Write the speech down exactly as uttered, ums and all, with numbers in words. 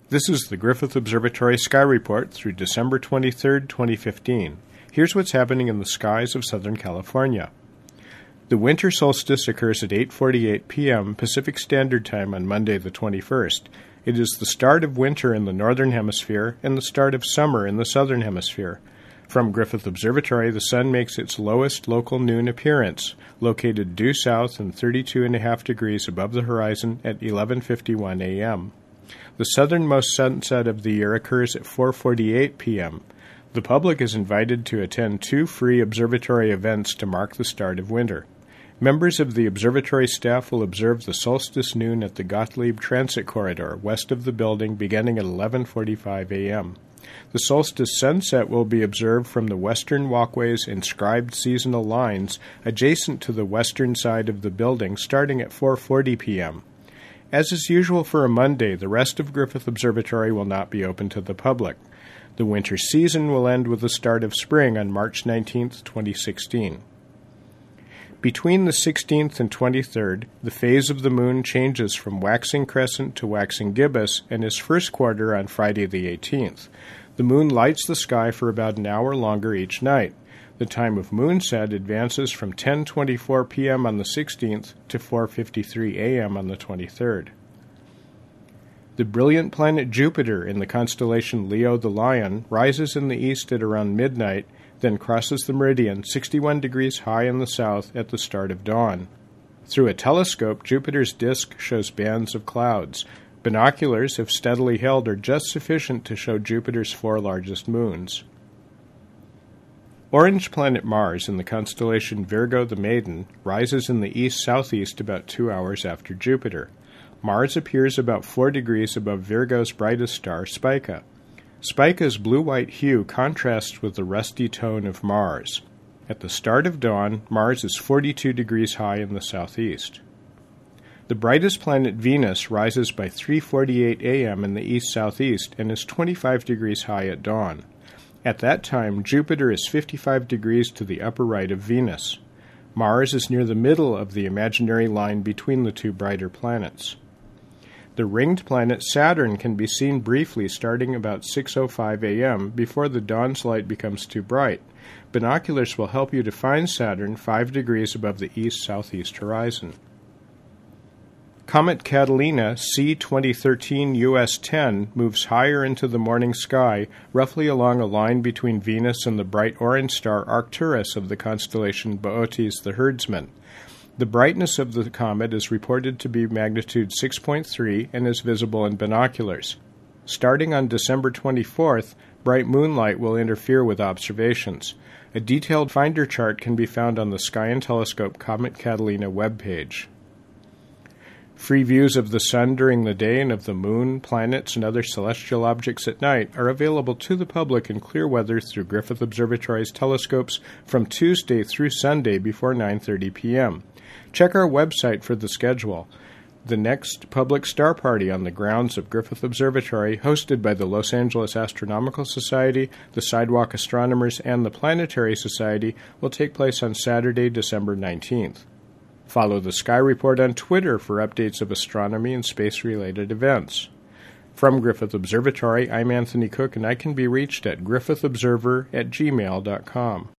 This is the Griffith Observatory Sky Report through December twenty-third, twenty fifteen. Here's what's happening in the skies of Southern California. The winter solstice occurs at eight forty-eight p.m. Pacific Standard Time on Monday the twenty-first. It is the start of winter in the Northern Hemisphere and the start of summer in the Southern Hemisphere. From Griffith Observatory, the sun makes its lowest local noon appearance, located due south and thirty-two point five degrees above the horizon at eleven fifty-one a.m. The southernmost sunset of the year occurs at four forty-eight p.m. The public is invited to attend two free observatory events to mark the start of winter. Members of the observatory staff will observe the solstice noon at the Gottlieb Transit Corridor west of the building beginning at eleven forty-five a.m. The solstice sunset will be observed from the western walkway's inscribed seasonal lines adjacent to the western side of the building starting at four forty p.m. As is usual for a Monday, the rest of Griffith Observatory will not be open to the public. The winter season will end with the start of spring on March nineteenth, twenty sixteen. Between the sixteenth and twenty-third, the phase of the moon changes from waxing crescent to waxing gibbous and is first quarter on Friday the eighteenth. The moon lights the sky for about an hour longer each night. The time of moonset advances from ten twenty-four p.m. on the sixteenth to four fifty-three a.m. on the twenty-third. The brilliant planet Jupiter in the constellation Leo the Lion rises in the east at around midnight, then crosses the meridian sixty-one degrees high in the south at the start of dawn. Through a telescope, Jupiter's disk shows bands of clouds. Binoculars, if steadily held, are just sufficient to show Jupiter's four largest moons. Orange planet Mars in the constellation Virgo the Maiden rises in the east-southeast about two hours after Jupiter. Mars appears about four degrees above Virgo's brightest star, Spica. Spica's blue-white hue contrasts with the rusty tone of Mars. At the start of dawn, Mars is forty-two degrees high in the southeast. The brightest planet Venus rises by three forty-eight a.m. in the east-southeast and is twenty-five degrees high at dawn. At that time, Jupiter is fifty-five degrees to the upper right of Venus. Mars is near the middle of the imaginary line between the two brighter planets. The ringed planet Saturn can be seen briefly starting about six oh five a.m. before the dawn's light becomes too bright. Binoculars will help you to find Saturn five degrees above the east-southeast horizon. Comet Catalina C twenty thirteen U S ten moves higher into the morning sky, roughly along a line between Venus and the bright orange star Arcturus of the constellation Boötes the Herdsman. The brightness of the comet is reported to be magnitude six point three and is visible in binoculars. Starting on December twenty-fourth, bright moonlight will interfere with observations. A detailed finder chart can be found on the Sky and Telescope Comet Catalina webpage. Free views of the sun during the day and of the moon, planets, and other celestial objects at night are available to the public in clear weather through Griffith Observatory's telescopes from Tuesday through Sunday before nine thirty p.m. Check our website for the schedule. The next public star party on the grounds of Griffith Observatory, hosted by the Los Angeles Astronomical Society, the Sidewalk Astronomers, and the Planetary Society, will take place on Saturday, December nineteenth. Follow the Sky Report on Twitter for updates of astronomy and space-related events. From Griffith Observatory, I'm Anthony Cook, and I can be reached at griffithobserver at gmail dot com.